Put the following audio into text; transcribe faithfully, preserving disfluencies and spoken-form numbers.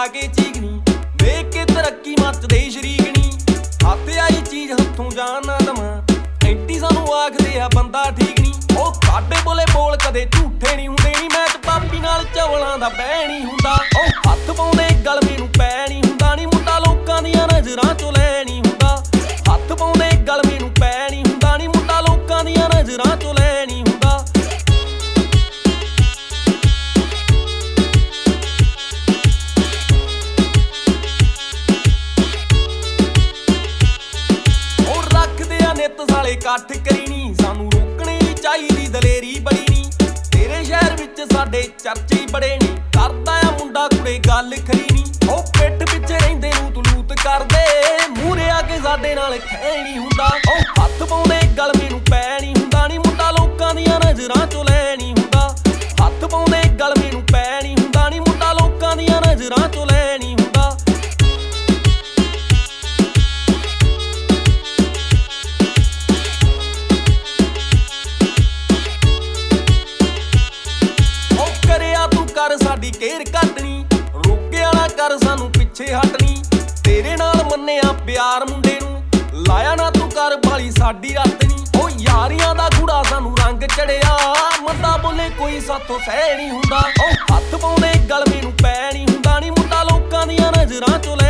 के चीकनी देख के तरक्की मचदे शरीकनी हत्थ आई चीज हत्थों जान ना दवां एंटी सानू आखदे आ बंदा ठीक नी ओ साडे बोले बोल कदे झूठे नहीं हुंदे नी मैं ते पापी नाल चवलां दा बैह नहीं हुंदा ओ हत्थ पाउंदे गलमे नूं पै नहीं हुंदा नी मुंडा लोकां दियां नज़रां चों लै नहीं हुंदा हत्थ पाउंदे गलमे नूं पै नहीं हुंदा नी मुंडा लोकां दियां नज़रां चों लै नहीं हुंदा साले कट्ठ करी नी सानू रोकने नी चाहिदी दलेरी बड़ी नी तेरे शहर विच साडे चर्चे ही बड़े नी करदा आ मुंडा कुड़े गल खरी नी ओ पिठ पिछे रहिंदे नूं तू लूत करदे मूहरे आके साडे नाल खै नहीं हुंदा ओ हत्थ पाउंदे गलमे नूं पै नहीं हुंदा नी मुंडा लोकां दियां नज़रां चों लै नहीं हुंदा हत्थ पाउंदे गलमे नूं पै नहीं हुंदा नी मुंडा लोकां दियां नज़रां चों लै नहीं हुंदा कर साडी केयर कटनी रोके वाला कर सानू पिछे हटनी तेरे नाल मन्निया प्यार मुंडे नू लाया ना तू कर बाली साडी रातनी ओ यारियां दा गुड़ा सानू रंग चढ़िया मंदा बोले कोई साथों सह नहीं हुंदा ओ हत्थ पाउंदे गलमे नूं पै नहीं हुंदा नी मुंडा लोकां दियां नज़रां चों